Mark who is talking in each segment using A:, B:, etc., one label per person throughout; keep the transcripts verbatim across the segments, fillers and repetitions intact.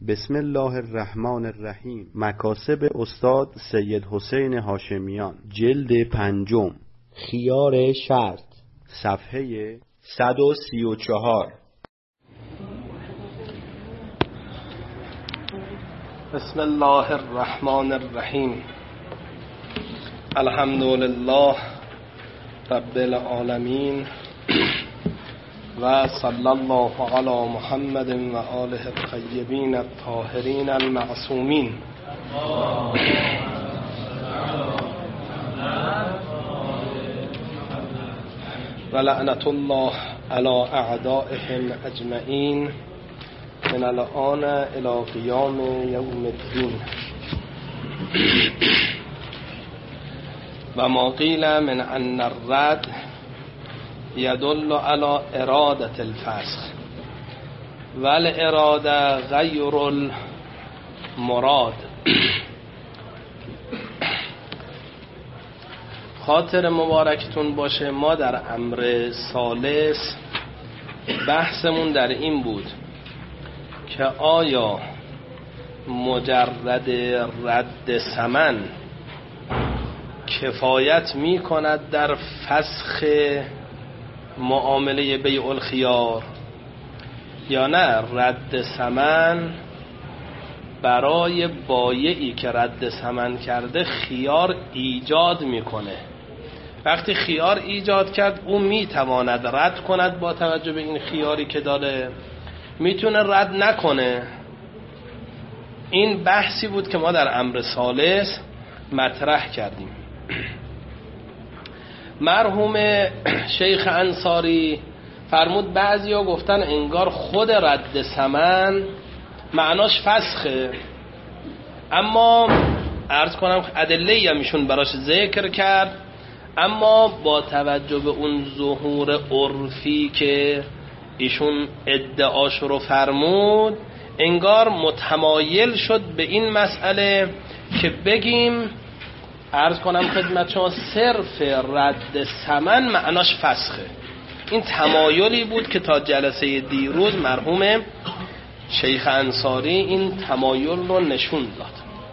A: بسم الله الرحمن الرحیم. مکاسب استاد سید حسین هاشمیان، جلد پنجم،
B: خیار شرط،
A: صفحه صد و سی و چهار.
C: بسم الله الرحمن الرحیم. الحمد لله رب العالمین و صلی الله علی محمد و آله الطیبین الطاهرین المعصومین. و لعنت الله علی اعدائهم اجمعین من الآن الی قیام یوم الدین. و ما قیل من ان الرد یدل علی ارادة الفسخ و الاراده غیر المراد. خاطر مبارکتون باشه، ما در امر ثالث بحثمون در این بود که آیا مجرد رد ثمن کفایت می کند در فسخ معامله بیع الخیار یا نه رد ثمن برای بایعی که رد ثمن کرده خیار ایجاد میکنه. وقتی خیار ایجاد کرد او میتواند رد کند با توجه به این خیاری که داره، میتونه رد نکنه. این بحثی بود که ما در امر ثالث مطرح کردیم. مرحوم شیخ انصاری فرمود بعضیا گفتن انگار خود رد ثمن معناش فسخه، اما عرض کنم ادله‌ای هم ایشون براش ذکر کرد، اما با توجه به اون ظهور عرفی که ایشون ادعاش رو فرمود انگار متمایل شد به این مسئله که بگیم عرض کنم خدمت شما صرف رد ثمن معناش فسخه. این تمایلی بود که تا جلسه دیروز مرحوم شیخ انصاری این تمایل رو نشون داد.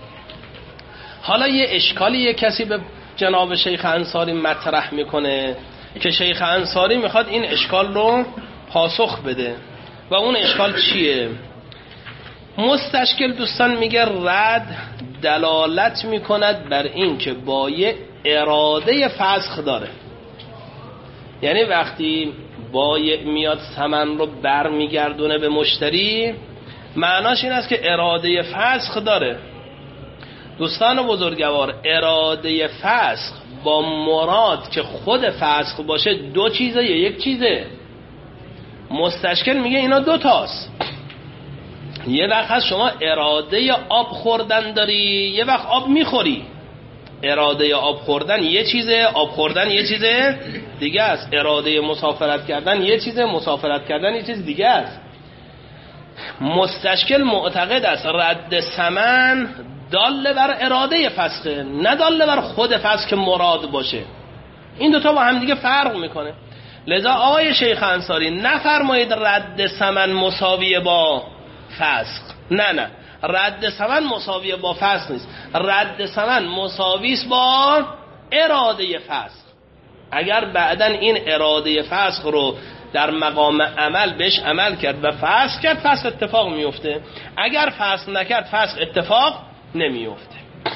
C: حالا یه اشکالی یه کسی به جناب شیخ انصاری مطرح میکنه که شیخ انصاری میخواد این اشکال رو پاسخ بده. و اون اشکال چیه؟ مستشکل دوستان میگه رد دلالت میکند بر این که بایع اراده فسخ داره. یعنی وقتی بایع میاد ثمن رو بر میگردونه به مشتری، معناش این است که اراده فسخ داره. دوستان بزرگوار، اراده فسخ با مراد که خود فسخ باشه دو چیزه یا یک چیزه؟ مستشکل میگه اینا دو تاست. یه وقت هست شما اراده آب خوردن داری، یه وقت آب میخوری. اراده آب خوردن یه چیزه، آب خوردن یه چیزه دیگه است. اراده مسافرت کردن یه چیزه، مسافرت کردن یه چیز دیگه است. مستشکل معتقد است رد ثمن داله بر اراده فسخه، نه داله بر خود فسخ که مراد باشه. این دوتا با هم دیگه فرق میکنه. لذا آقای شیخ انصاری نفرمایید رد ثمن مساویه با فسخ. نه نه، رد ثمن مساویه با فسخ نیست. رد ثمن مساویست با اراده فسخ. اگر بعداً این اراده فسخ رو در مقام عمل بهش عمل کرد و فسخ کرد، فسخ اتفاق میفته. اگر فسخ نکرد، فسخ اتفاق نمیفته.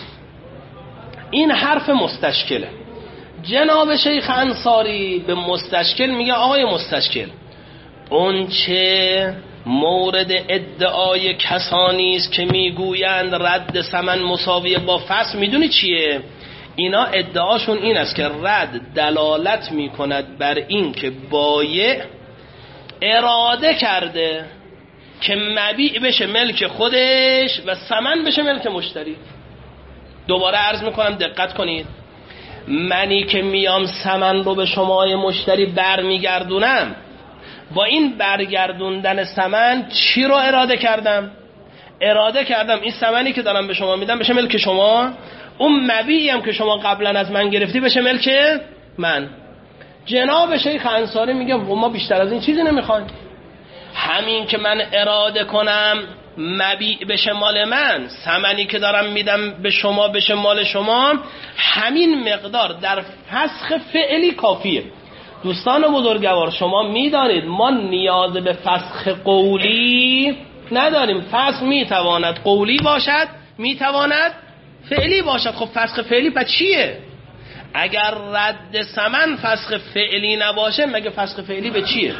C: این حرف مستشکله. جناب شیخ انصاری به مستشکل میگه آقای مستشکل، اون چه مورد ادعای کسانی است که میگویند رد ثمن مساویه با فسخ، میدونی چیه؟ اینا ادعاشون این است که رد دلالت میکند بر این که بایع اراده کرده که مبیع بشه ملک خودش و ثمن بشه ملک مشتری. دوباره عرض میکنم دقت کنید، منی که میام ثمن رو به شمای مشتری برمیگردونم، با این برگردوندن ثمن چی رو اراده کردم؟ اراده کردم این ثمنی که دارم به شما میدم بشه ملک شما، اون مبیعی هم که شما قبلا از من گرفتی بشه ملک من. جناب شیخ انصاری میگه ما بیشتر از این چیزی نمیخوایم. همین که من اراده کنم مبیع بشه مال من، ثمنی که دارم میدم به شما بشه مال شما، همین مقدار در فسخ فعلی کافیه. دوستان بزرگوار شما میدانید ما نیاز به فسخ قولی نداریم. فسخ میتواند قولی باشد، میتواند فعلی باشد. خب فسخ فعلی پس چیه؟ اگر رد ثمن فسخ فعلی نباشه مگه فسخ فعلی به چیه؟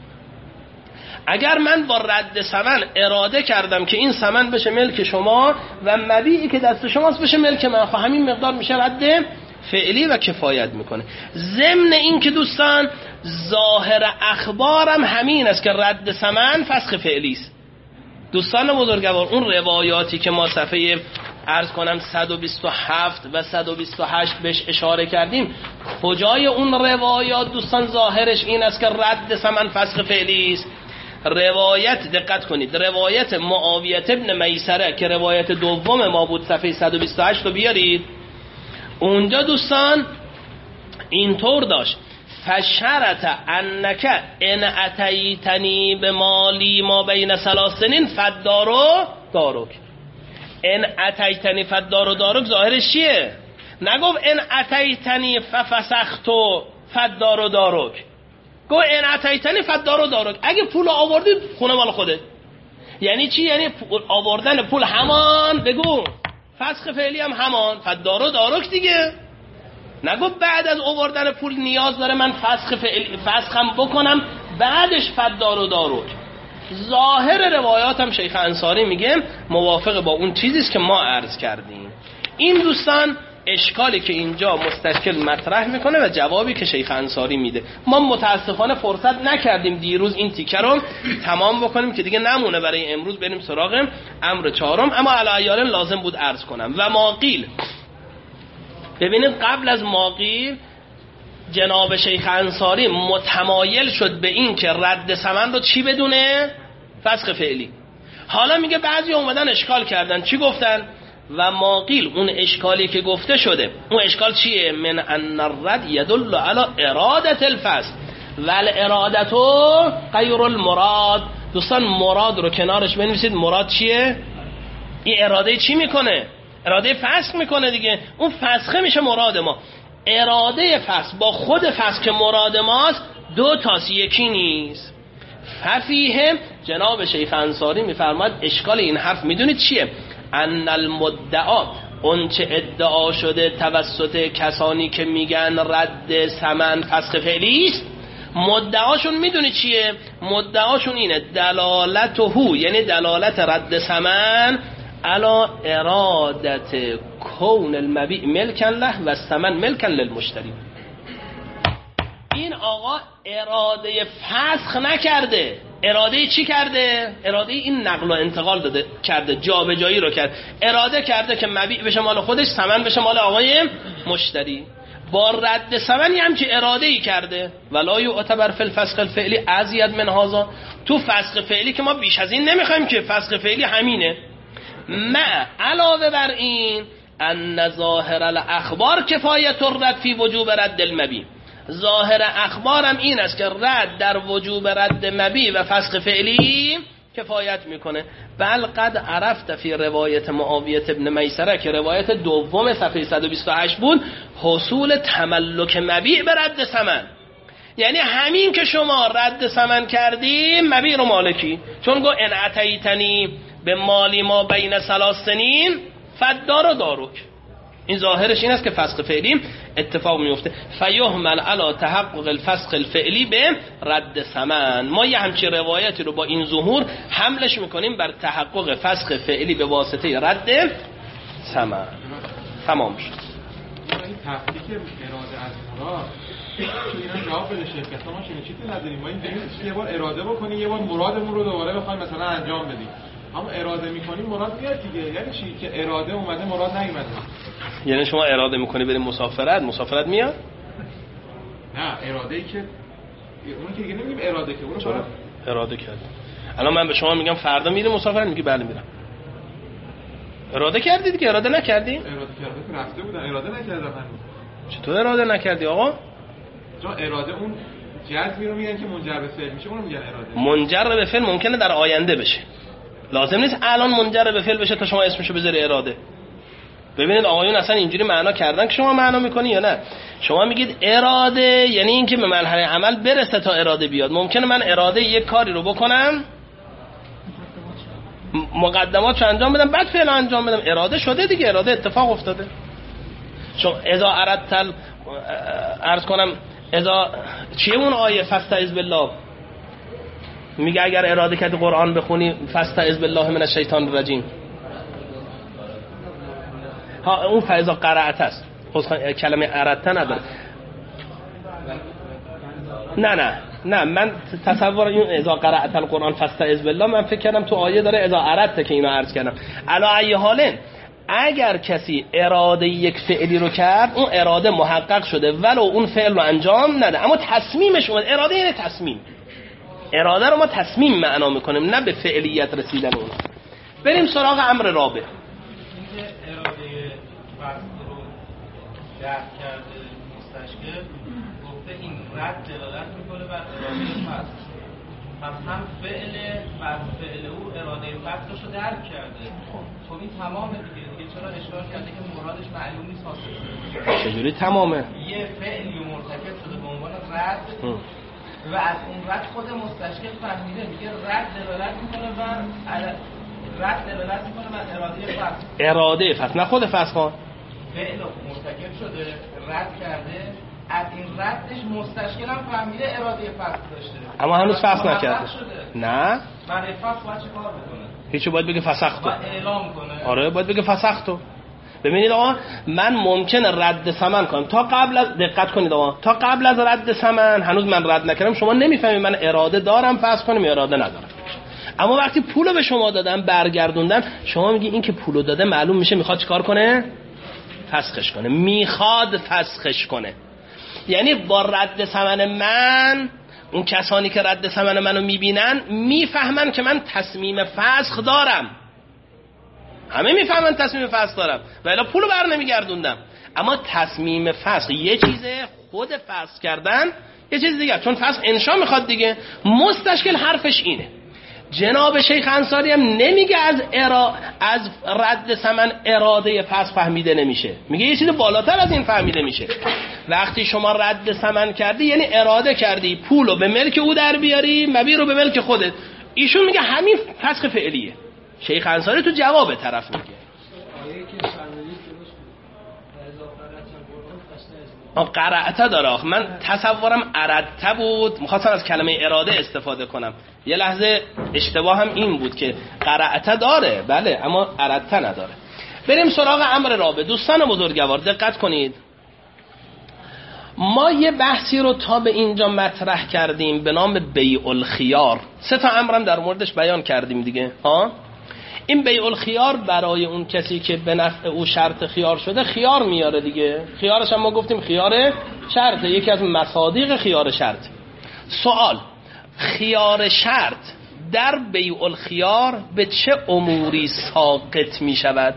C: اگر من با رد ثمن اراده کردم که این ثمن بشه ملک شما و مبیعی که دست شماست بشه ملک من، خب همین مقدار میشه رد فعلی و کفایت میکنه. ضمن این که دوستان ظاهر اخبارم همین است که رد ثمن فسخ فعلی است. دوستان بزرگوار اون روایاتی که ما صفحه عرض کنم صد و بیست و هفت و صد و بیست و هشت بهش اشاره کردیم، کجای اون روایات دوستان ظاهرش این است که رد ثمن فسخ فعلی است؟ روایت دقت کنید، روایت معاویه ابن میسره که روایت دوم ما بود صفحه صد و بیست و هشت رو بیارید. اونجا دوستان اینطور داشت: فشرط انک ان اتیتنی به مالی ما بین ثلاث سنین فدارو دارک. ان اتیتنی فدارو دارک ظاهرش چیه؟ نگفت ان اتیتنی ففسختو فدارو دارک، گو ان اتیتنی فدارو دارک. اگه پول آوردی خونه مال خوده. یعنی چی؟ یعنی آوردن پول همان، بگو فسخ فعلی هم همان، فدارو دارک دیگه. نگو بعد از آوردن پول نیاز داره من فسخ فعلی فسخم بکنم بعدش فدارو دارک. ظاهر روایات هم شیخ انصاری میگه موافق با اون چیزیست که ما عرض کردیم. این دوستان اشکالی که اینجا مستشکل مطرح میکنه و جوابی که شیخ انصاری میده. ما متاسفانه فرصت نکردیم دیروز این تیکه رو تمام بکنیم که دیگه نمونه برای امروز بریم سراغ امر چهارم، اما علی لازم بود عرض کنم. و ماقیل، ببینید قبل از ماقیل جناب شیخ انصاری متمایل شد به این که رد ثمن رو چی بدونه؟ فسخ فعلی. حالا میگه بعضی اومدن اشکال کردن، چی گفتن؟ و ماقیل اون اشکالی که گفته شده، اون اشکال چیه؟ من ان الرد یدل علی ارادت الفسخ ول ارادتو غیر المراد. دوستان مراد رو کنارش بنویسید. مراد چیه؟ این اراده چی میکنه؟ اراده فسخ میکنه دیگه. اون فسخه میشه مراد ما. اراده فسخ با خود فسخ که مراد ماست دو تاست، یکی نیست. ففیه جناب شیخ انصاری میفرماد اشکال این حرف میدونید چیه؟ ان المدعا، اون چه ادعا شده توسط کسانی که میگن رد ثمن فسخ فعلی است، مدعاشون میدونی چیه؟ مدعاشون اینه دلالته، یعنی دلالت رد ثمن علی ارادت کون المبیع ملکن له و الثمن ملکن للمشتری. این آقا اراده فسخ نکرده، اراده چی کرده؟ اراده این نقل و انتقال داده کرده، جابجایی رو کرد. اراده کرده که مبیع بشه مال خودش، ثمن بشه مال آقای مشتری. با رد ثمنی هم که اراده ای کرده. ولا یعتبر فی الفسخ الفعلی ازید من هذا. تو فسخ فعلی که ما بیش از این نمیخوایم که، فسخ فعلی همینه. ما علاوه بر این ان ظاهر الاخبار کفایت الرد فی وجوب رد المبیع. ظاهر اخبارم این است که رد در وجوب رد مبیع و فسخ فعلی کفایت میکنه. بل قد عرفت فی روایت معاویه ابن میسره که روایت دوم صفحه صد و بیست و هشت بود، حصول تملک مبیع به رد ثمن. یعنی همین که شما رد ثمن کردی مبیع رو مالکی، چون گو ان اتیتنی به مالی ما بین ثلاث سنین فدار و دارک. این ظاهرش این است که فسخ فعلی اتفاق میفته. فیهمل علی تحقق الفسخ الفعلی به رد ثمن. ما یه همچین روایتی رو با این ظهور حملش میکنیم بر تحقق فسخ فعلی به واسطه رد ثمن. تمام شد.
D: این تفکیک اراده از مراد چون اینا جواب بده شرکت ما چه چیزی نداریم. ما این یه بار اراده بکنیم، یه بار مرادمون رو دوباره بخوایم مثلا انجام بدیم. اما اراده میکنیم مراد میاد دیگه. یعنی چی؟ که اراده اومده مراد نیومده.
C: یعنی شما اراده میکنی بریم مسافرت، مسافرت میاد؟
D: نه، اراده ای که اون که دیگه نمیگیم اراده که اون
C: چرا؟ اراده کردی. الان من به شما میگم فردا میری مسافرت، میگی بله میرم. اراده کردی دیگه، اراده نکردی؟
D: اراده کردی رفته بودن، اراده نکردن.
C: چطور اراده نکردی آقا؟
D: چون اراده اون جزمی رو میگن که منجر به فعل میشه، اونو میگن اراده.
C: منجر به فعل ممکنه در آینده بشه، لازم نیست الان منجر به فعل بشه تا شما اسمشو بذاری اراده. ببینید آقایون اصلا اینجوری معنا کردن که شما معنا میکنی یا نه. شما میگید اراده یعنی اینکه به مرحله عمل برسه تا اراده بیاد. ممکنه من اراده یک کاری رو بکنم، مقدماتشو انجام بدم، بعد فعل انجام بدم، اراده شده دیگه، اراده اتفاق افتاده. چون اذا اردت عرض کنم اذا چیه اون آیه فاستعذ بالله میگه اگر اراده کردی قرآن بخونی فاستعذ بالله من الشیطان الرجیم، ها اون فاذا قرأت است، کلمه اردت نداره. نه نه نه من تصور این اذا قرأت القرآن فاستعذ بالله من فکر کردم تو آیه داره اذا اردت که اینو عرض کردم. علی ای حال اگر کسی اراده یک فعلی رو کرد اون اراده محقق شده ولو اون فعل رو انجام نده، اما تصمیمش اومد. اراده یعنی تصمیم، اراده رو ما تصمیم معنا میکنیم نه به فعلیت رسیدن اون. بریم سراغ امر رابع.
E: اراده فرض رو درک کرده مستشکل گفته این رد دلالت میکنه بر اراده فرض، پس هم فعل بر فعل او اراده فرض رو درک کرده. خب این تمامه دیگه، دیگه چرا اشکال کرده که مرادش معلوم نیست حاصل شده؟
C: چجوری تمامه؟
E: یه فعلی مرتکب شده به عنوان رد و از اون رد خود مستشکل فهمیده، میگه رد دلالت میکنه بر رد دلالت میکنه بر اراده فرض.
C: اراده فرض نه خود فرض کن.
E: فعل مرتکب شده رد کرده، از این ردش مستشکل هم فهمیده اراده فرض داشته،
C: اما هنوز فرض نکرده. نه
E: برای فرض باید چه کار بکنه؟
C: هیچی، باید بگه فسختو.
E: باید اعلام کنه.
C: آره باید بگه فسختو. ببینید آقا من ممکنه رد ثمن کنم تا قبل از، دقت کنید آقا، تا قبل از رد ثمن هنوز من رد نکردم، شما نمیفهمید من اراده دارم فرض کنیم یا اراده ندارم. اما وقتی پولو به شما دادم برگردوندم، شما میگی این که پولو داده معلوم میشه میخواد چیکار کنه؟ فسخش کنه. میخواد فسخش کنه یعنی با رد ثمن من اون کسانی که رد ثمن منو میبینن میفهمن که من تصمیم فسخ دارم، همه میفهمن تصمیم فسخ دارم و الا پولو بر نمیگردوندم. اما تصمیم فسخ یه چیزه، خود فسخ کردن یه چیز دیگه، چون فسخ انشا میخواد دیگه. مستشکل حرفش اینه، جناب شیخ انصاری هم نمیگه از ارا... از رد ثمن اراده فسخ فهمیده نمیشه، میگه یه چیز بالاتر از این فهمیده میشه. وقتی شما رد ثمن کردی یعنی اراده کردی پولو به ملک او در بیاری، مبیع رو به ملک خودت. ایشون میگه همین فسخ فعلیه. شیخ انصاری تو جواب طرف میگه قرأت داره. آخه من تصورم اردت بود، میخواستم از کلمه اراده استفاده کنم. یه لحظه اشتباه هم این بود که قرأت داره بله اما اردت نداره. بریم سراغ امر رابع. دوستان بزرگوار دقت کنید، ما یه بحثی رو تا به اینجا مطرح کردیم به نام بیع الخیار. سه تا امرم در موردش بیان کردیم دیگه ها. این بیع الخیار برای اون کسی که به نفع او شرط خیار شده خیار میاره دیگه. خیارش هم ما گفتیم خیار شرط، یکی از مصادیق خیار شرط. سوال، خیار شرط در بیع الخیار به چه اموری ساقط می شود؟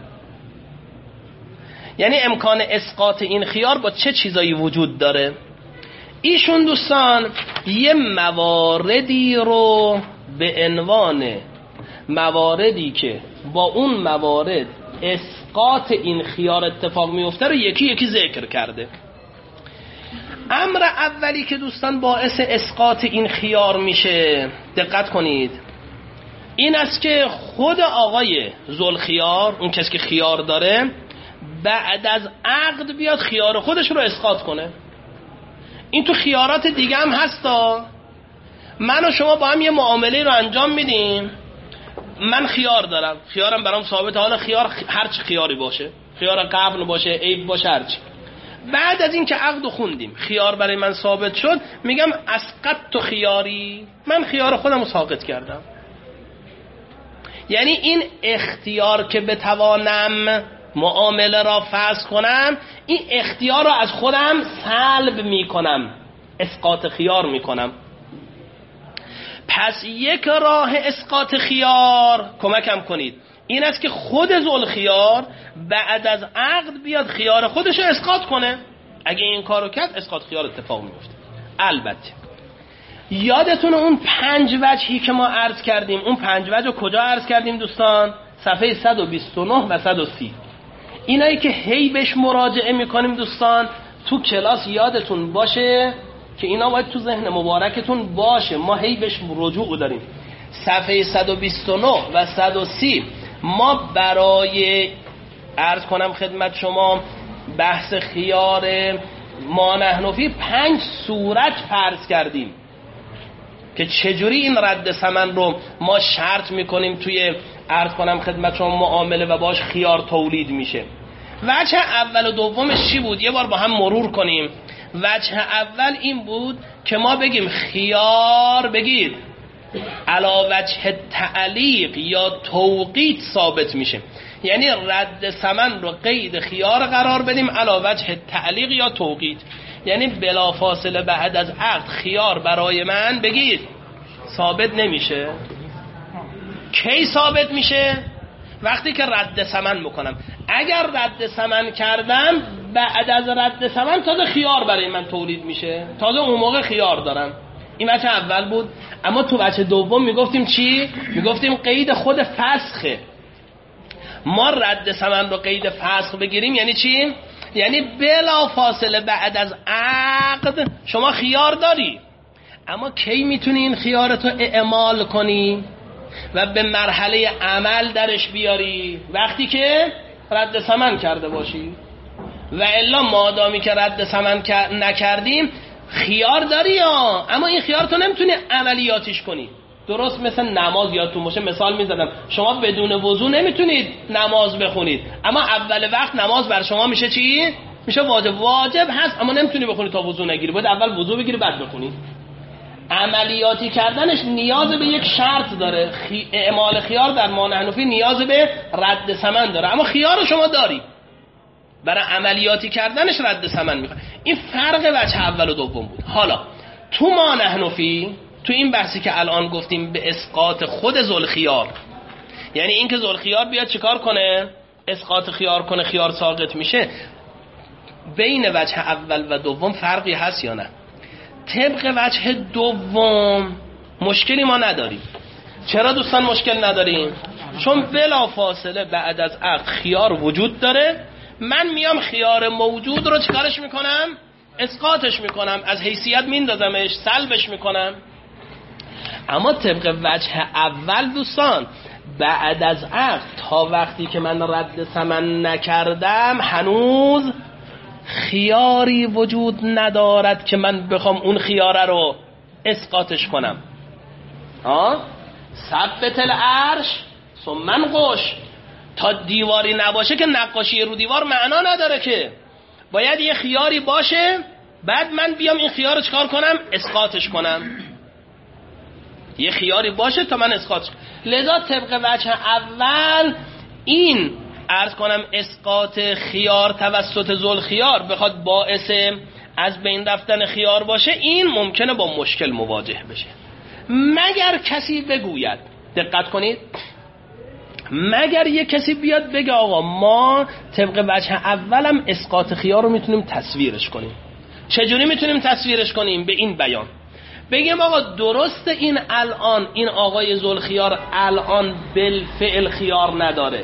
C: یعنی امکان اسقاط این خیار با چه چیزایی وجود داره؟ ایشون دوستان یه مواردی رو به عنوان مواردی که با اون موارد اسقاط این خیار اتفاق میفته رو یکی یکی ذکر کرده. امر اولی که دوستان باعث اسقاط این خیار میشه، دقت کنید، این است که خود آقای ذوالخیار، اون کسی که خیار داره، بعد از عقد بیاد خیار خودش رو اسقاط کنه. این تو خیارات دیگه هم هستا. من و شما با هم یه معامله رو انجام میدیم، من خیار دارم، خیارم برام ثابته، حالا خیار هر چی خیاری باشه، خیار قبل باشه، عیب باشه، هر چی. بعد از این که عقد خوندیم خیار برای من ثابت شد، میگم اسقطت تو خیاری، من خیار خودم رو ساقط کردم. یعنی این اختیار که بتوانم معامله را فسخ کنم، این اختیار را از خودم سلب میکنم، اسقاط خیار میکنم. پس یک راه اسقاط خیار، کمکم کنید، این است که خود ذوالخیار بعد از عقد بیاد خیار خودش رو اسقاط کنه. اگه این کارو کرد اسقاط خیار اتفاق میفته. البته یادتون اون پنج وجهی که ما عرض کردیم، اون پنج وجه کجا عرض کردیم دوستان؟ صفحه صد و بیست و نه و صد و سی. اینایی که هی بهش مراجعه میکنیم دوستان تو کلاس یادتون باشه که اینا باید تو ذهن مبارکتون باشه، ما هی بهش رجوع داریم. صفحه صد و بیست و نه و صد و سی ما برای عرض کنم خدمت شما بحث خیار ما نحنفی پنج صورت فرض کردیم که چجوری این رد ثمن رو ما شرط میکنیم توی عرض کنم خدمت شما معامله و باش خیار تولید میشه. وجه اول و دومش چی بود؟ یه بار با هم مرور کنیم. وجه اول این بود که ما بگیم خیار بگید علا وجه تعلیق یا توقیت ثابت میشه، یعنی رد ثمن رو قید خیار قرار بدیم علا وجه تعلیق یا توقیت، یعنی بلافاصله بعد از عقد خیار برای من بگید ثابت نمیشه. کی ثابت میشه؟ وقتی که رد ثمن بکنم. اگر رد ثمن کردم بعد از رد ثمن تازه خیار برای من تولید میشه، تازه اون موقع خیار دارم. این وجه اول بود. اما تو وجه دوم میگفتیم چی؟ میگفتیم قید خود فسخه. ما رد ثمن رو قید فسخ بگیریم یعنی چی؟ یعنی بلا فاصله بعد از عقد شما خیار داری، اما کی میتونی این خیارتو اعمال کنی و به مرحله عمل درش بیاری؟ وقتی که رد ثمن کرده باشی. و الا مادامی که رد ثمن نکردیم خیار داری یا اما این خیار تو نمیتونی عملیاتش کنی. درست مثل نماز یادتون باشه مثال میزدم، شما بدون وضو نمیتونید نماز بخونید، اما اول وقت نماز بر شما میشه چی؟ میشه واجب. واجب هست اما نمیتونی بخونی تا وضو نگیری، باید اول وضو بگیری بعد بخونی. عملیاتی کردنش نیاز به یک شرط داره. خی... اعمال خیار در ما نحنفی نیاز به رد ثمن داره، اما خیار شما داری، برای عملیاتی کردنش رد ثمن میخواد. این فرق وجه اول و دوم بود. حالا تو ما نحنفی تو این بحثی که الان گفتیم به اسقاط خود ذوالخیار، یعنی این که ذوالخیار بیاد چیکار کنه؟ اسقاط خیار کنه، خیار ساقط میشه. بین وجه اول و دوم فرقی هست یا نه؟ طبق وجه دوم مشکلی ما نداریم. چرا دوستان مشکل نداریم؟ چون بلا فاصله بعد از عقد خیار وجود داره، من میام خیار موجود رو چیکارش میکنم؟ اسقاطش میکنم، از حیثیت میندازمش، سلبش میکنم. اما طبق وجه اول دوستان بعد از عقد تا وقتی که من رد ثمن نکردم هنوز خیاری وجود ندارد که من بخوام اون خیاره رو اسقاطش کنم. ها؟ ثبت العرش ثم انقش. تا دیواری نباشه که نقاشی رو دیوار معنا نداره، که باید یه خیاری باشه بعد من بیام این خیار رو چکار کنم؟ اسقاطش کنم. یه خیاری باشه تا من اسقاطش کنم. لذا طبق وجه اول این عرض کنم اسقاط خیار توسط ذوالخیار بخواد باعث از بین رفتن خیار باشه، این ممکنه با مشکل مواجه بشه. مگر کسی بگوید، دقت کنید، مگر یه کسی بیاد بگه آقا ما طبق وجه اولم اسقاط خیار رو میتونیم تصویرش کنیم. چجوری میتونیم تصویرش کنیم؟ به این بیان بگیم آقا درست این الان این آقای ذوالخیار الان بالفعل خیار نداره،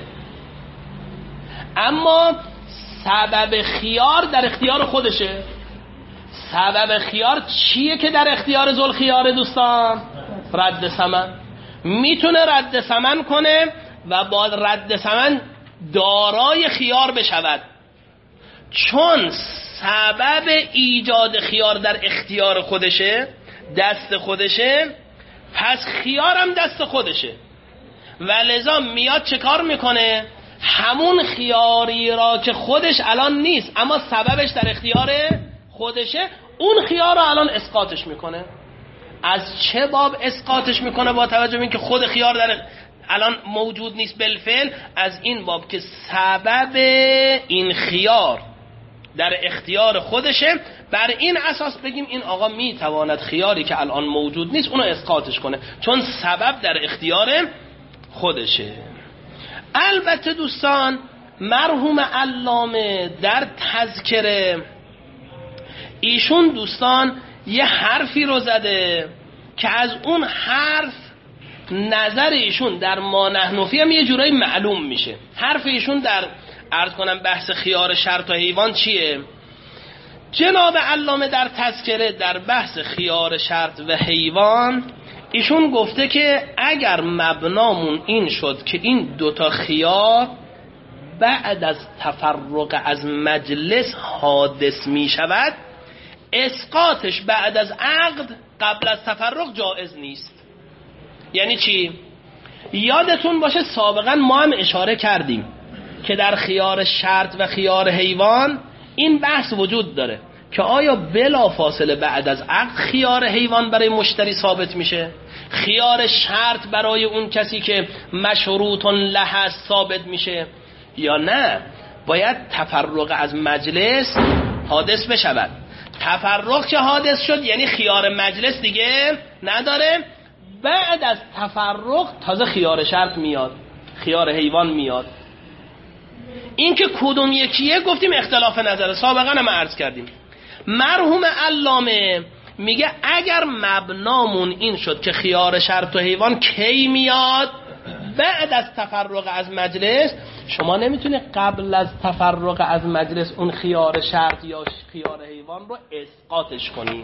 C: اما سبب خیار در اختیار خودشه. سبب خیار چیه که در اختیار ذوالخیار دوستان؟ رد ثمن. میتونه رد ثمن کنه و با رد ثمن دارای خیار بشود، چون سبب ایجاد خیار در اختیار خودشه، دست خودشه، پس خیارم دست خودشه و لذا میاد چه کار میکنه؟ همون خیاری را که خودش الان نیست اما سببش در اختیار خودشه، اون خیار را الان اسقاطش میکنه. از چه باب اسقاطش میکنه؟ با توجه به اینکه خود خیار در الان موجود نیست بالفعل، از این باب که سبب این خیار در اختیار خودشه، بر این اساس بگیم این آقا میتواند خیاری که الان موجود نیست اونو اسقاطش کنه، چون سبب در اختیار خودشه. البته دوستان مرحوم علامه در تذکره ایشون دوستان یه حرفی رو زده که از اون حرف نظر ایشون در ما نحنفی هم یه جورایی معلوم میشه. حرف ایشون در عرض کنم بحث خیار شرط و حیوان چیه؟ جناب علامه در تذکره در بحث خیار شرط و حیوان ایشون گفته که اگر مبنامون این شد که این دوتا خیار بعد از تفرق از مجلس حادث می شود، اسقاطش بعد از عقد قبل از تفرق جائز نیست. یعنی چی؟ یادتون باشه سابقا ما هم اشاره کردیم که در خیار شرط و خیار حیوان این بحث وجود داره که آیا بلا فاصله بعد از عقد خیار حیوان برای مشتری ثابت میشه، خیار شرط برای اون کسی که مشروط له است ثابت میشه، یا نه باید تفرق از مجلس حادث بشود. تفرق که حادث شد یعنی خیار مجلس دیگه نداره، بعد از تفرق تازه خیار شرط میاد، خیار حیوان میاد. این که کدوم یکیه گفتیم اختلاف نظر، سابقا هم عرض کردیم. مرحوم علامه میگه اگر مبنامون این شد که خیار شرط و حیوان کی میاد؟ بعد از تفرق از مجلس. شما نمیتونی قبل از تفرق از مجلس اون خیار شرط یا خیار حیوان رو اسقاطش کنی.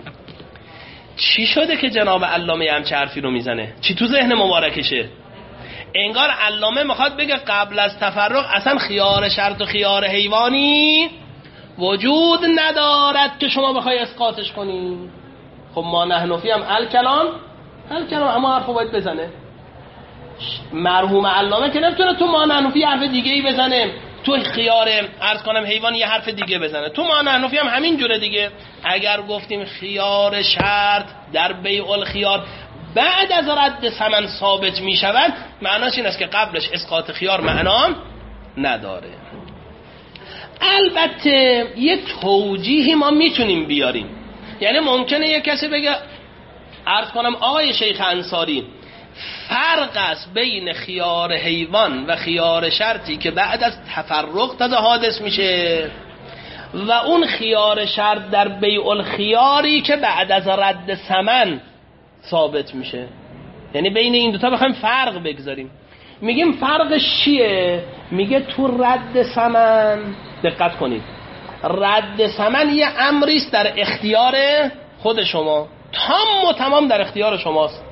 C: چی شده که جناب علامه همچه حرفی رو میزنه؟ چی تو ذهن مبارکشه؟ انگار علامه میخواد بگه قبل از تفرق اصلا خیار شرط و خیار حیوانی وجود ندارد که شما بخوای اسقاطش کنی. خب ما نحنفی هم الکلام الکلام اما حرف باید بزنه. مرحوم علامه که نمیتونه تو ما نحنفی حرف دیگه ای بزنه، تو خیار عرض کنم حیوان یه حرف دیگه بزنه. تو ما نحنفی هم همین جوره دیگه. اگر گفتیم خیار شرط در بیع الخیار بعد از رد ثمن ثابت می شود، معناش این است که قبلش اسقاط خیار معنا نداره. البته یه توجیهی ما میتونیم بیاریم. یعنی ممکنه یه کسی بگه عرض کنم آقای شیخ انصاری فرق است بین خیار حیوان و خیار شرطی که بعد از تفرق تازه حادث میشه و اون خیار شرط در بیع الخیاری که بعد از رد ثمن ثابت میشه. یعنی بین این دوتا بخوایم فرق بگذاریم. میگیم فرقش چیه؟ میگه تو رد ثمن دقت کنید، رد ثمن یه امری است در اختیار خود شما، تام و تمام در اختیار شماست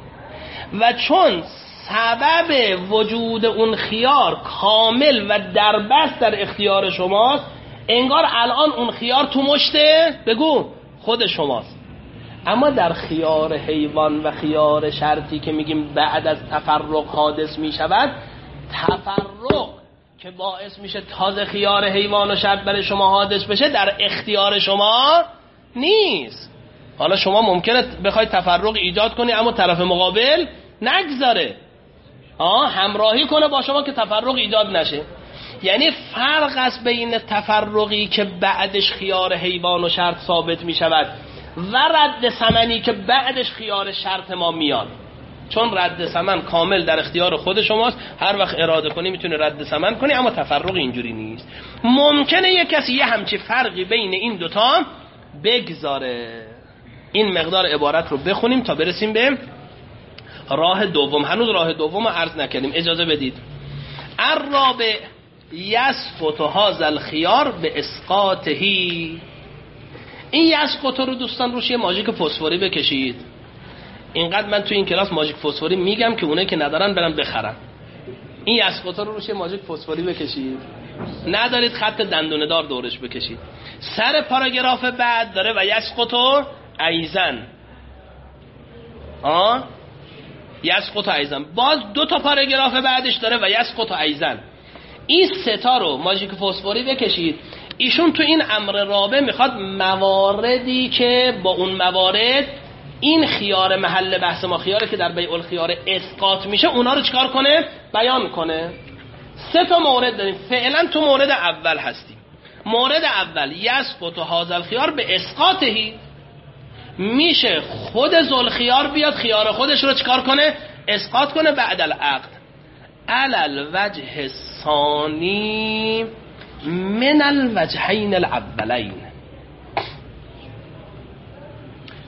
C: و چون سبب وجود اون خیار کامل و دربست در اختیار شماست، انگار الان اون خیار تو مشته بگو خود شماست. اما در خیار حیوان و خیار شرطی که میگیم بعد از تفرق حادث میشود، تفرق که باعث میشه تازه خیار حیوان و شرط برای شما حادث بشه در اختیار شما نیست. حالا شما ممکنه بخواید تفرق ایجاد کنی اما طرف مقابل نگذاره، آه همراهی کنه با شما که تفرق ایجاد نشه. یعنی فرق است بین تفرقی که بعدش خیار حیوان و شرط ثابت می شود و رد ثمنی که بعدش خیار شرط ما میاد. چون رد ثمن کامل در اختیار خود شماست، هر وقت اراده کنی میتونی رد ثمن کنی، اما تفرق اینجوری نیست. ممکنه یک کسی یه همچی فرقی بین این دوتا بگذاره. این مقدار عبارت رو بخونیم تا برسیم به راه دوم. هنوز راه دوم رو عرض نکردیم، اجازه بدید. الرابع یسقط هذا الخیار به اسقاطهی. این یسقط رو دوستان روش یه ماژیک فسفوری بکشید. اینقدر من تو این کلاس ماژیک فسفوری میگم که اونایی که ندارن برن بخرن. این یسقط رو روش یه ماژیک فسفوری بکشید. ندارید خط دندونه دار دورش بکشید. سر پاراگراف بعد داره و یسقط ایزن. آه یسقط ایزن. باز دو تا پاراگراف بعدش داره و یسقط ایزن. این سه تا رو ماژیک فسفوری بکشید. ایشون تو این امر رابع میخواد مواردی که با اون موارد این خیار محل بحث ما خیاره که در بیع الخیار اسقاط میشه، اونا رو چیکار کنه؟ بیان کنه. سه تا مورد داریم. فعلا تو مورد اول هستیم. مورد اول یسقط هذا الخیار به اسقاطهی. میشه خود ذوالخیار بیاد خیار خودش رو چیکار کنه؟ اسقاط کنه بعد العقد. علی الوجه الثانی من الوجهین الاولین.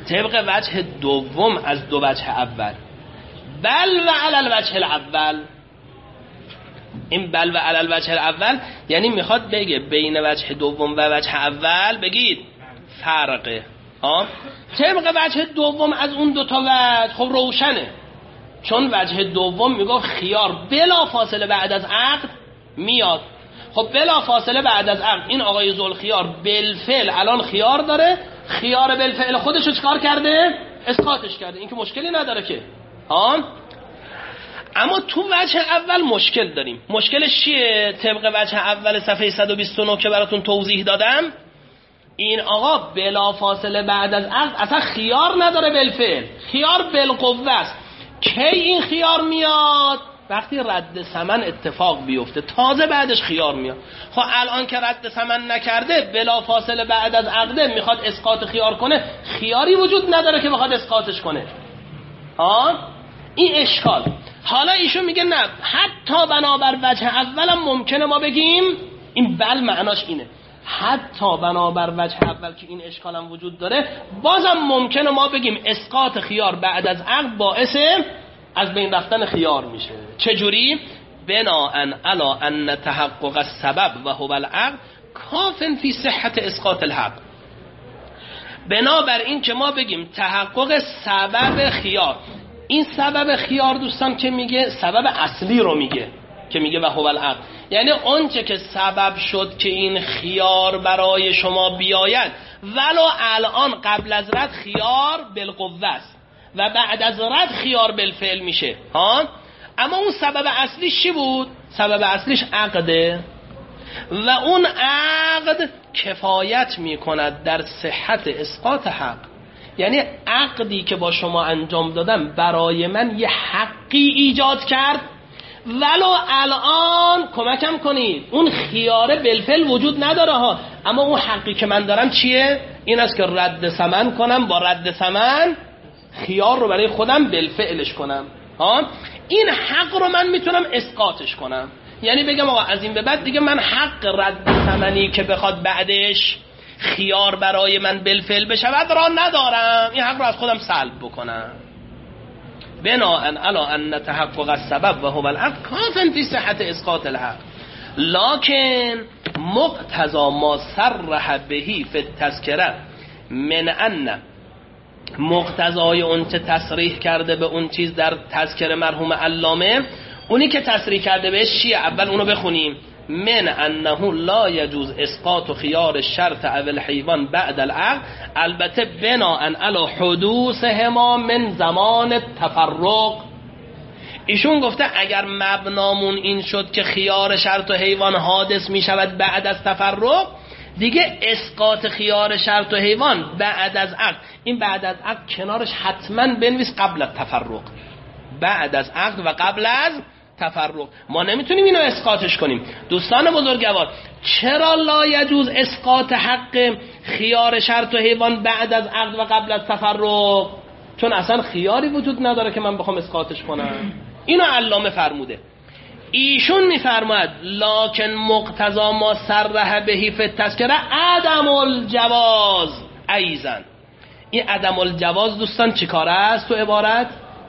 C: طبق وجه دوم از دو وجه اول. بل و علی الوجه الاول، این بل و علی الوجه الاول یعنی میخواد بگه بین وجه دوم و وجه اول بگید فرقه. آه؟ طبق وجه دوم از اون دو تا وجه خب روشنه، چون وجه دوم میگه خیار بلا فاصله بعد از عقد میاد. خب بلا فاصله بعد از عقد این آقای ذوالخیار بالفعل الان خیار داره، خیار بالفعل خودش رو چکار کرده؟ اسقاطش کرده. این که مشکلی نداره که. ها؟ اما تو وجه اول مشکل داریم. مشکلش چیه؟ طبق وجه اول صفحه صد و بیست و نه که براتون توضیح دادم، این آقا بلا فاصله بعد از عقد اصلا خیار نداره بالفعل، خیار بالقوه است. کی این خیار میاد؟ وقتی رد ثمن اتفاق بیفته تازه بعدش خیار میاد. خب الان که رد ثمن نکرده بلا فاصله بعد از عقده میخواد اسقاط خیار کنه، خیاری وجود نداره که بخواد اسقاطش کنه. ها؟ این اشکال. حالا ایشون میگه نه، حتی بنابر وجه اولم ممکنه ما بگیم، این بل معناش اینه، حتی بنابر وجه اول که این اشکالم وجود داره بازم ممکنه ما بگیم اسقاط خیار بعد از عقد باعث از بین رفتن خیار میشه. چجوری؟ بناءً علی ان تحقق السبب و هو العقد کاف فی صحت اسقاط الحق. بنابر این که ما بگیم تحقق سبب خیار، این سبب خیار دوستان که میگه سبب اصلی رو میگه که میگه و هو العقد، یعنی اونچه که سبب شد که این خیار برای شما بیاید ولو الان قبل از رد خیار بالقوه است و بعد از رد خیار بالفعل میشه. ها؟ اما اون سبب اصلیش چی بود؟ سبب اصلیش عقده و اون عقد کفایت میکند در صحت اسقاط حق. یعنی عقدی که با شما انجام دادم برای من یه حقی ایجاد کرد ولو الان کمکم کنید اون خیاره بالفعل وجود نداره ها، اما اون حقی که من دارم چیه؟ این است که رد ثمن کنم، با رد ثمن خیار رو برای خودم بالفعلش کنم. ها؟ این حق رو من میتونم اسقاطش کنم، یعنی بگم آقا از این به بعد دیگه من حق رد ثمنی که بخواد بعدش خیار برای من بالفعل بشود را ندارم، این حق رو از خودم سلب بکنم. بناءً علی ان تحقق السبب و هو العقد کافٍ فی صحت اسقاط الحق، لکن مقتضا ما صرح بهی فی التذکره من ان، مقتضای اون چه تصریح کرده به اون چیز در تذکره مرحوم علامه، اونی که تصریح کرده بهش چیه؟ اول اونو بخونیم. من انه لا یجوز اسقاط خیار شرط اول حیوان بعد العقد، البته بناءً علی حدوثهما من زمان التفرق. ایشون گفته اگر مبنامون این شد که خیار شرط و حیوان حادث می شود بعد از تفرق، دیگه اسقاط خیار شرط و حیوان بعد از عقد، این بعد از عقد کنارش حتما بنویس قبل از تفرق، بعد از عقد و قبل از تفرق. ما نمیتونیم اینو اسقاطش کنیم. دوستان بزرگوار، چرا لا یجوز اسقاط حق خیار شرط و حیوان بعد از عقد و قبل از تفرق؟ چون اصلا خیاری وجود نداره که من بخوام اسقاطش کنم. اینو علامه فرموده. ایشون میفرماید لکن مقتضا ما صرح بهی فی التذکره عدم الجواز ایضا. این عدم الجواز دوستان چی کاره است تو عبارت؟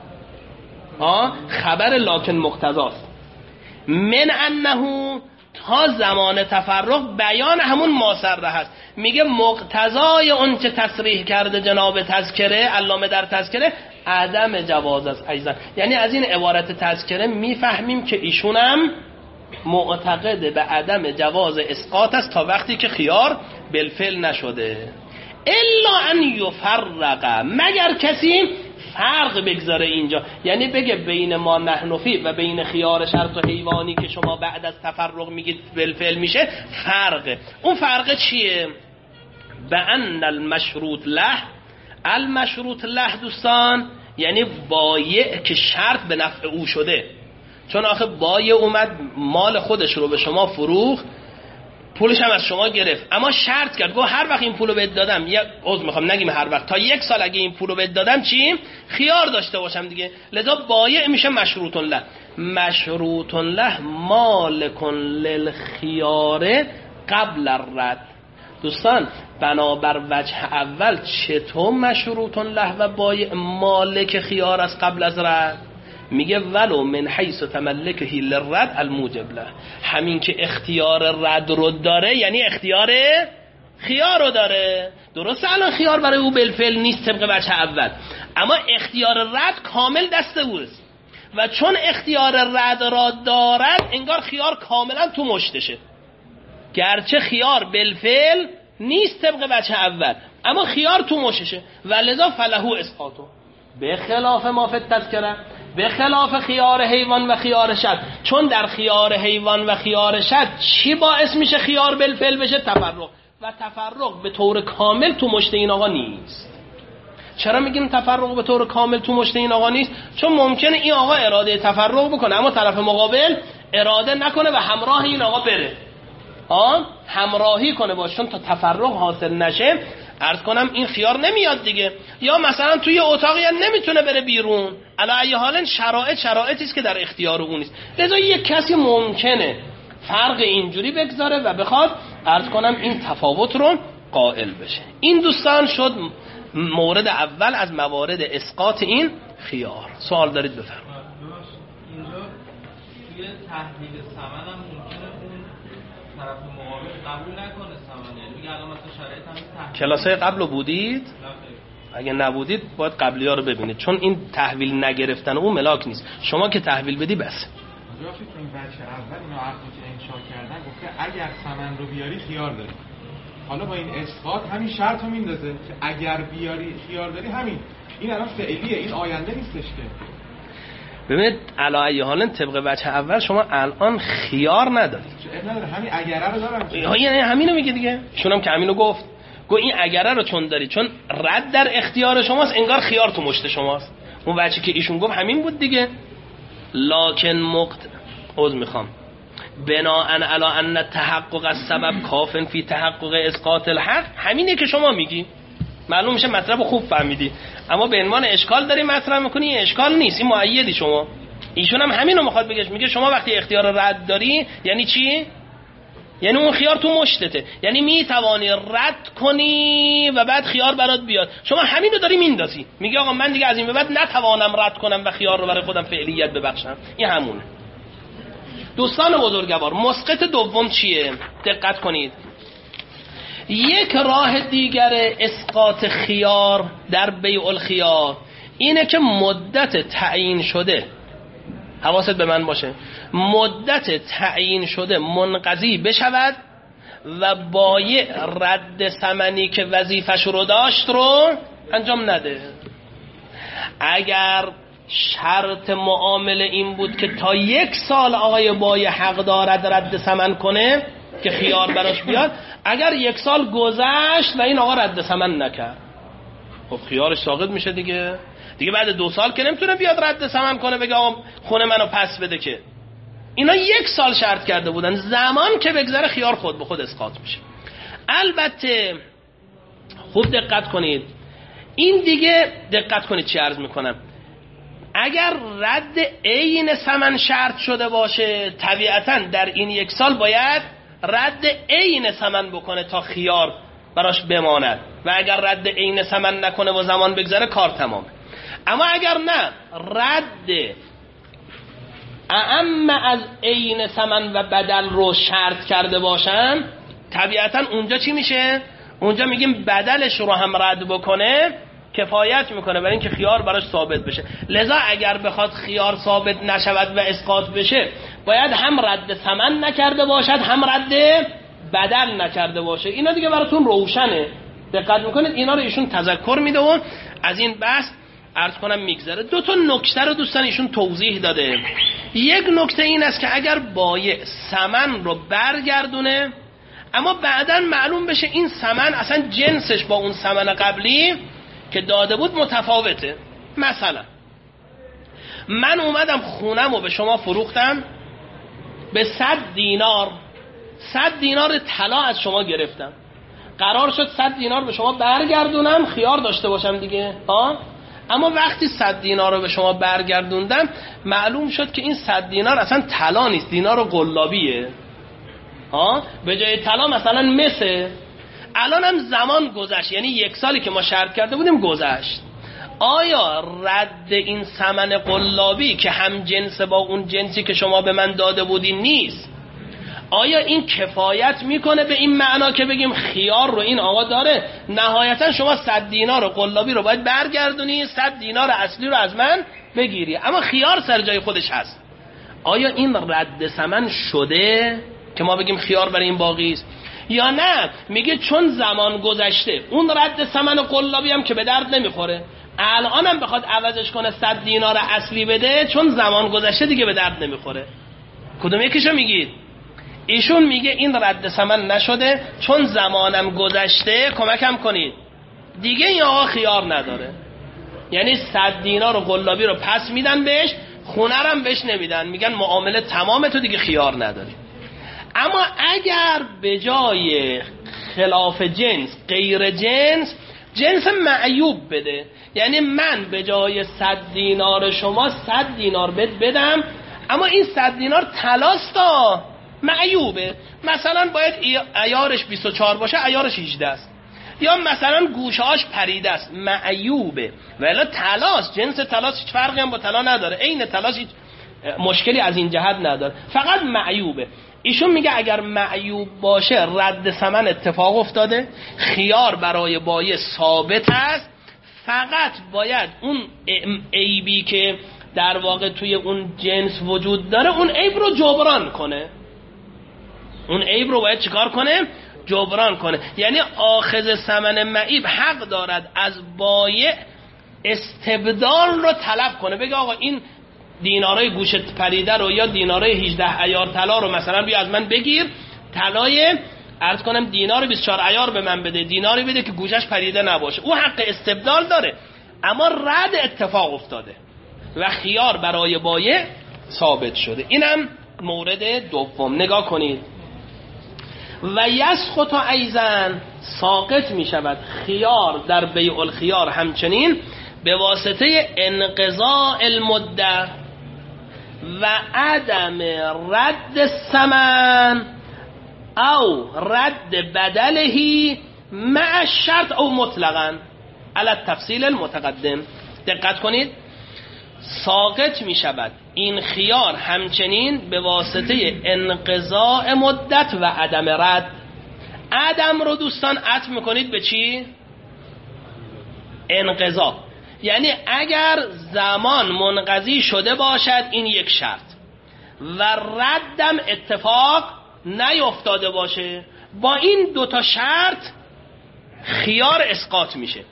C: آه؟ خبر لکن مقتضاست. من انه تا زمان تفرق بیان همون ما صرح هست. میگه مقتضای اون چه تصریح کرده جناب تذکره علامه در تذکره عدم جواز است ایضا. یعنی از این عبارت تذکره میفهمیم که ایشونم معتقد به عدم جواز اسقاط است تا وقتی که خیار بالفعل نشده. الا ان یفرق، مگر کسی فرق بگذاره اینجا، یعنی بگه بین ما نحنفی و بین خیار شرط و حیوانی که شما بعد از تفرق میگید بالفعل میشه فرقه. اون فرق چیه؟ به ان المشروط له، المشروط له دوستان یعنی بایع که شرط به نفع او شده. چون آخه بایع اومد مال خودش رو به شما فروخت، پولش هم از شما گرفت، اما شرط کرد گفت هر وقت این پولو بهت دادم، یک عذر میخوام نگیم هر وقت، تا یک سال اگه این پولو بهت دادم چی؟ خیار داشته باشم دیگه. لذا بایع میشه مشروط له. مشروط له مالک للخیار قبل الرد. دوستان بنابر وجه اول چطور مشروطون له و بایع مالک خیار از قبل از رد؟ میگه ولو من حیث تملکه للرد الموجب له، همین که اختیار رد رو داره یعنی اختیار خیار رو داره. درسته الان خیار برای او بالفعل نیست طبق وجه اول، اما اختیار رد کامل دست اوست و چون اختیار رد را دارد انگار خیار کاملا تو مشتشه، گرچه خیار بالفعل نیست طبق وجه اول اما خیار تو مشتشه و لذا فلهو اسقاطو، به خلاف ما فی التذکره، به خلاف خیار حیوان و خیار شد. چون در خیار حیوان و خیار شد چی باعث میشه خیار بالفعل بشه؟ تفرق، و تفرق به طور کامل تو مشت این آقا نیست. چرا میگیم تفرق به طور کامل تو مشت این آقا نیست؟ چون ممکنه این آقا اراده تفرق بکنه اما طرف مقابل اراده نکنه و همراه این آقا بره، آه همراهی کنه باش، چون تا تفرق حاصل نشه عرض کنم این خیار نمیاد دیگه. یا مثلا توی اتاقی نمیتونه بره بیرون، علی ای حال شرایط شرایطی است که در اختیار اون نیست، لذا یک کسی ممکنه فرق اینجوری بگذاره و بخواد عرض کنم این تفاوت رو قائل بشه. این دوستان شد مورد اول از موارد اسقاط این خیار. سوال دارید بفرمایید.
E: اینجا توی تحویل ثمن هم ممکنه اون طرف مقابل قبول نکنه ثمن، یعنی میگه الان مثلا شرایط هم تحویل.
C: کلاسای قبل بودید؟ اگه نبودید باید قبلی‌ها رو ببینید، چون این تحویل نگرفتن اون ملاک نیست، شما که تحویل بدی بس.
D: اونجا که این بچه اول اینا عقدی که انشا کردن گفته اگر ثمن رو بیاری خیار داری. حالا با این اسقاط همین شرط رو میندازه که اگر بیاری خیار داری. همین این الان فعلیه، این آینده نیستش که.
C: ببینید علی حالا طبق وجه اول شما الان خیار ندارید،
D: چه نداره، همین اگره رو دارم.
C: یعنی همینو میگه دیگه، ایشون هم که همینو گفت، گو این اگره رو چون داری، چون رد در اختیار شماست انگار خیار تو مشت شماست. اون وجهی که ایشون گفت همین بود دیگه. لکن مقت عذر میخوام بناءً علی ان تحقق السبب کافن فی تحقق اسقاط الحق، همینه که شما میگی، معلوم میشه مطلب خوب فهمیدی، اما به عنوان اشکال داری مطرح میکنی، این اشکال نیست، این مؤیدی شما. ایشون هم همینو میخواد بگه، میگه شما وقتی اختیار رد داری یعنی چی؟ یعنی اون خیار تو مشتته، یعنی میتوانی رد کنی و بعد خیار برات بیاد. شما همینو داری میندازی، میگه آقا من دیگه از این به بعد نتوانم رد کنم و خیار رو برای خودم فعلیت ببخشم. این همونه. دوستان بزرگوار، مسقط دوم چیه؟ دقت کنید. یک راه دیگر اسقاط خیار در بیع الخیار اینه که مدت تعیین شده، حواست به من باشه، مدت تعیین شده منقضی بشود و بایع رد ثمنی که وظیفش رو داشت رو انجام نده. اگر شرط معامله این بود که تا یک سال آقای بایع حق دارد رد ثمن کنه که خیار براش بیاد، اگر یک سال گذشت و این آقا رد ثمن نکرد، خب خیارش ساقط میشه دیگه. دیگه بعد دو سال که نمیتونه بیاد رد ثمن کنه بگه آقا خونه منو پس بده. که اینا یک سال شرط کرده بودن، زمان که بگذره خیار خود به خود اسقاط میشه. البته خوب دقت کنید، این دیگه دقت کنید چی عرض میکنم، اگر رد عین ثمن شرط شده باشه طبیعتا در این یک سال باید رد عین ثمن بکنه تا خیار براش بماند، و اگر رد عین ثمن نکنه و زمان بگذره کار تمامه. اما اگر نه رد اعم از عین ثمن و بدل رو شرط کرده باشن، طبیعتا اونجا چی میشه؟ اونجا میگیم بدلش رو هم رد بکنه کفایت میکنه برای اینکه خیار براش ثابت بشه. لذا اگر بخواد خیار ثابت نشود و اسقاط بشه باید هم رد ثمن نکرده باشد هم رد بدل نکرده باشه. اینا دیگه براتون روشنه، دقت میکنید اینا رو ایشون تذکر میده و از این بحث عرض کنم میگذره. دو تا نکته رو دوستان ایشون توضیح داده. یک نکته این است که اگر بایع ثمن رو برگردونه اما بعداً معلوم بشه این ثمن اصلا جنسش با اون ثمن قبلی که داده بود متفاوته، مثلا من اومدم خونم رو به شما فروختم به صد دینار، صد دینار طلا از شما گرفتم، قرار شد صد دینار به شما برگردونم خیار داشته باشم دیگه ها. اما وقتی صد دینار رو به شما برگردوندم معلوم شد که این صد دینار اصلا طلا نیست، دینار قلابیه ها، به جای طلا مثلا مسه. الان هم زمان گذشت، یعنی یک سالی که ما شرط کرده بودیم گذشت. آیا رد این ثمن قلابی که هم جنس با اون جنسی که شما به من داده بودین نیست، آیا این کفایت میکنه به این معنا که بگیم خیار رو این آقا داره، نهایتا شما صد دینار قلابی رو باید برگردونی، صد دینار اصلی رو از من بگیری، اما خیار سر جای خودش هست؟ آیا این رد ثمن شده که ما بگیم خیار برای این باقی است؟ یا نه میگه چون زمان گذشته اون رد ثمن قلابی هم که به درد نمیخوره، الان هم بخواد عوضش کنه صد دینار اصلی بده، چون زمان گذشته دیگه به درد نمیخوره. کدوم یکیشو میگید؟ ایشون میگه این رد ثمن نشده، چون زمانم گذشته کمکم کنید، دیگه این آقا خیار نداره. یعنی صد دینار و قلابی رو پس میدن بهش، خونه رو هم بهش نمیدن، میگن معامله تمامه، تو دیگه خیار نداری. اما اگر به جای خلاف جنس غیر جنس جنس معیوب بده، یعنی من به جای صد دینار شما صد دینار بد بدم، اما این صد دینار طلاستا معیوبه، مثلا باید عیارش بیست و چهار باشه، عیارش هجده است، یا مثلا گوشهاش پریده است، معیوبه. ولی طلاست، جنس طلاست هیچ فرقی هم با طلا نداره، عین طلاست هیچ مشکلی از این جهت نداره، فقط معیوبه. ایشون میگه اگر معیوب باشه رد ثمن اتفاق افتاده، خیار برای بایع ثابت است، فقط باید اون عیبی که در واقع توی اون جنس وجود داره اون عیب رو جبران کنه، اون عیب رو باید چیکار کنه؟ جبران کنه. یعنی آخذ ثمن معیب حق دارد از بایع استبدال رو طلب کنه، بگه آقا این دینارای گوشت پریده رو یا دینارای هجده عیار طلا رو مثلا بیا از من بگیر، طلای عرض کنم دینار بیست و چهار عیار به من بده، دیناری بده که گوشش پریده نباشه، او حق استبدال داره، اما رد اتفاق افتاده و خیار برای بایع ثابت شده. اینم مورد دوم. نگاه کنید، و یسقط ایضا ساقط می شود خیار در بیع الخیار همچنین به واسطه انقضاء المده و عدم رد الثمن او رد بدله مع الشرط او مطلقا علی التفصیل المتقدم. دقت کنید، ساقط می شود این خیار همچنین به واسطه انقضاء مدت و عدم رد. عدم رو دوستان عطف میکنید به چی؟ انقضاء، یعنی اگر زمان منقضی شده باشد این یک شرط و ردم اتفاق نیفتاده باشه، با این دوتا شرط خیار اسقاط میشه.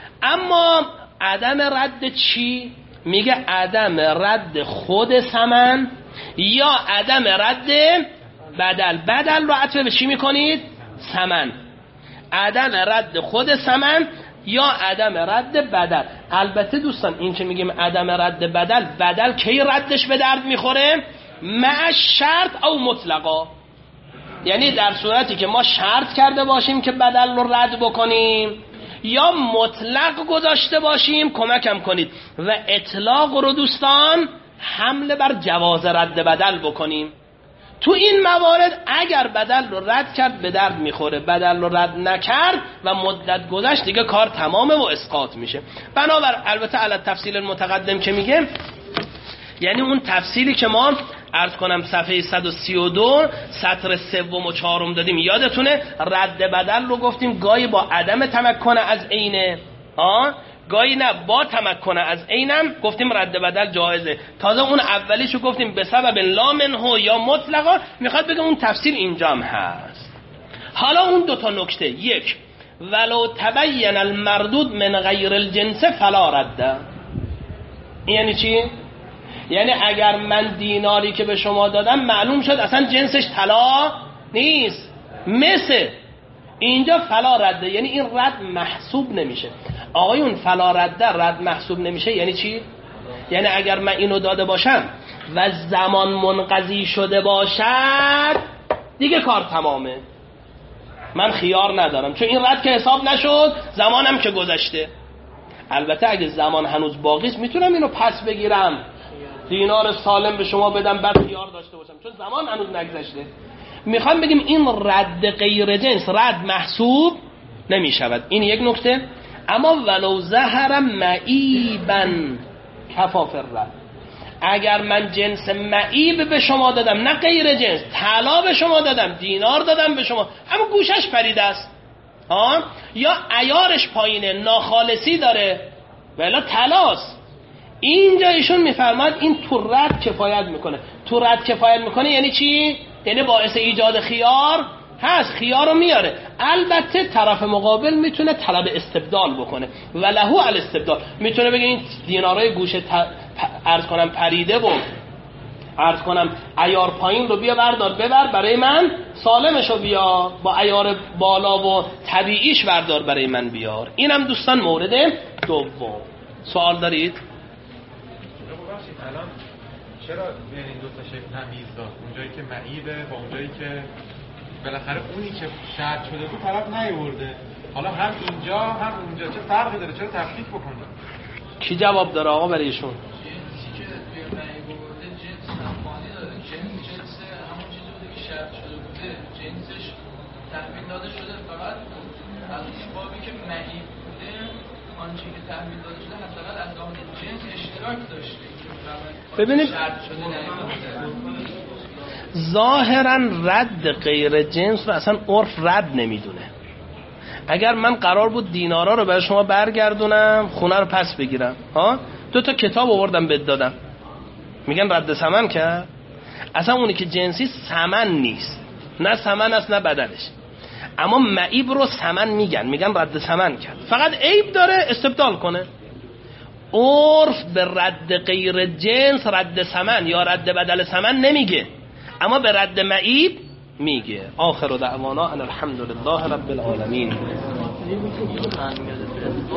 C: اما عدم رد چی؟ میگه عدم رد خود ثمن یا عدم رد بدل. بدل رو عطف به چی میکنید؟ ثمن. عدم رد خود ثمن یا عدم رد بدل. البته دوستان این که میگیم عدم رد بدل، بدل کی ردش به درد میخوره؟ مع شرط او مطلقا، یعنی در صورتی که ما شرط کرده باشیم که بدل رو رد بکنیم یا مطلق گذاشته باشیم. کمکم کنید و اطلاق رو دوستان حمله بر جواز رد بدل بکنیم. تو این موارد اگر بدل رو رد کرد به درد میخوره، بدل رو رد نکرد و مدت گذشت دیگه کار تمامه و اسقاط میشه. بنابر البته علی تفصیل المتقدم که میگه، یعنی اون تفصیلی که ما عرض کنم صفحه صد و سی و دو سطر سوم و چهارم دادیم یادتونه، رد بدل رو گفتیم گاهی با عدم تمکن از عینه، ها گاهی نه با تمکن از عینم گفتیم رد بدل جایزه. تازه اون اولیشو گفتیم به سبب لا منه یا مطلقا، میخواد بگه اون تفسیر اینجا هم هست. حالا اون دو تا نکته، یک ولو تبین المردود من غیر الجنس فلا رد. یعنی چی؟ یعنی اگر من دیناری که به شما دادم معلوم شد اصلا جنسش طلا نیست، مثل اینجا فلا رده، یعنی این رد محسوب نمیشه. آقایون فلا رده رد محسوب نمیشه یعنی چی؟ یعنی اگر من اینو داده باشم و زمان منقضی شده باشد دیگه کار تمامه، من خیار ندارم، چون این رد که حساب نشد زمانم که گذشته. البته اگه زمان هنوز باقی است میتونم اینو پس بگیرم، دینار سالم به شما بدم بعد خیار داشته باشم، چون زمان هنوز نگذشته. میخوام بگیم این رد غیر جنس رد محسوب نمی شود. این یک نکته. اما ولو ظهر معیبا کفاف الرد، اگر من جنس معیب به شما دادم نه غیر جنس، طلا به شما دادم، دینار دادم به شما، اما گوشش پریده است ها، یا عیارش پایینه، ناخالصی داره ولی طلاست، اینجا ایشون میفرماد این تو رد کفایت میکنه. تو رد کفایت میکنه یعنی چی؟ یعنی باعث ایجاد خیار هست، خیار رو میاره. البته طرف مقابل میتونه طلب استبدال بکنه و لهو الاستبدال، میتونه بگه این دینارای گوشه ت... عرض کنم پریده و عرض کنم عیار پایین رو بیا بردار ببر برای من، سالمشو بیا با عیار بالا و طبیعیش بردار برای من بیار. اینم دوستان مورد دوم. سوال دارید؟
D: الان چرا بین این دو تا شکل تمیز داد؟ اونجایی که معیبه با اونجایی که بالاخره اونی که شرط شده بود طرف نیورده، حالا هم اینجا هم اونجا چه فرقی داره؟ چرا تفکیک بکنه؟
C: کی جواب داره آقا برای ایشون؟
E: جنسی که توی معیب آورده جنس نفانی داره، جنس جنس همون چیزی بوده که شرط شده بوده، جنسش تحویل داده شده، فقط از این بابی که معیب بوده آنچه که تحویل داده شده حداقل از لحاظ جنس اشتراک داشته.
C: ببینید ظاهرا رد غیر جنس رو اصلا عرف رد نمیدونه. اگر من قرار بود دینارا رو برای شما برگردونم خونه رو پس بگیرم ها، دو تا کتاب آوردم بهت دادم، میگن رد ثمن کرد. اصلا اونی که جنسی ثمن نیست، نه ثمن است نه بدلش، اما معیب رو ثمن میگن، میگن رد ثمن کرد، فقط عیب داره استبدال کنه. عرف به رد غیر جنس رد ثمن یا رد بدل ثمن نمیگه، اما به رد معیب میگه. آخر دعوانا ان الحمد لله رب العالمین.